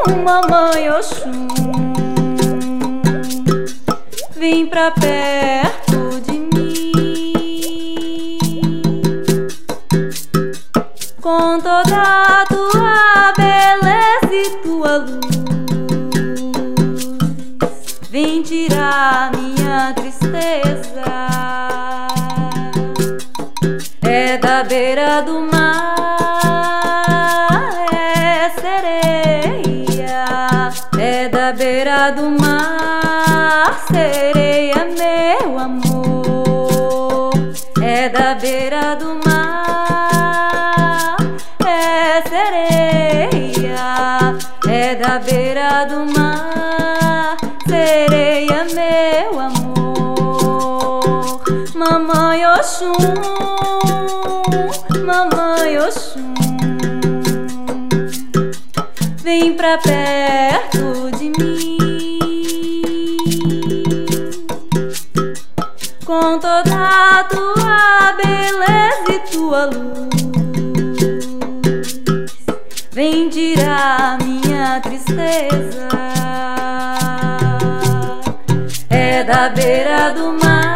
mamãe Oxum, vem pra perto de mim, com toda a tua beleza e tua luz, vem tirar minha tristeza. É da beira do mar, é sereia. É da beira do mar, sereia, meu amor. É da beira do mar, é sereia. É da beira do mar, sereia, meu amor. Mamãe Oxum, mamãe Oxum, vem pra perto de mim, com toda a tua beleza e tua luz, vem tirar minha tristeza. É da beira do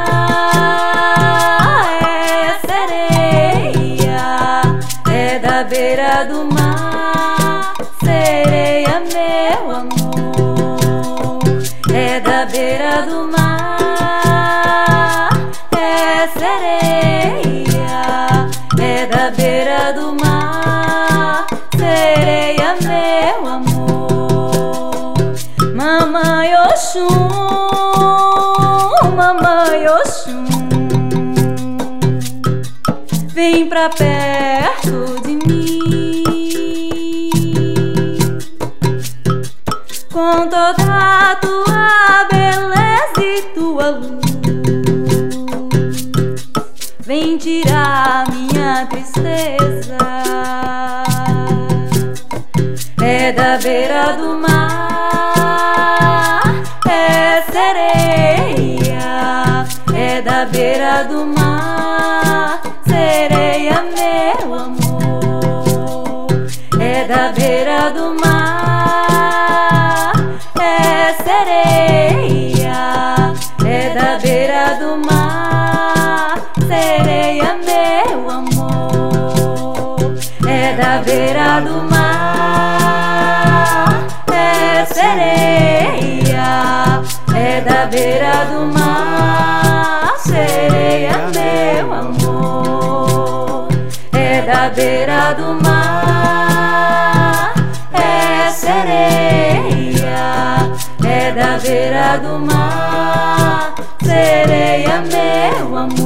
mar, é sereia. É da beira do mar, sereia, meu amor. É da beira do mar, é sereia. É da beira do mar, sereia, meu amor. Mamãe Oxum, mamãe Oxum, vem pra perto de mim, com toda a tua beleza e tua luz, vem tirar minha tristeza. É da beira do mar, é sereia. É da beira do mar, sereia, meu amor. É da beira do mar, é sereia. É da beira do mar, sereia, meu amor. É da beira do mar, é sereia. É da beira do mar, sereia, meu amor. É da beira do mar, é sereia. É da beira do mar, sereia, meu amor.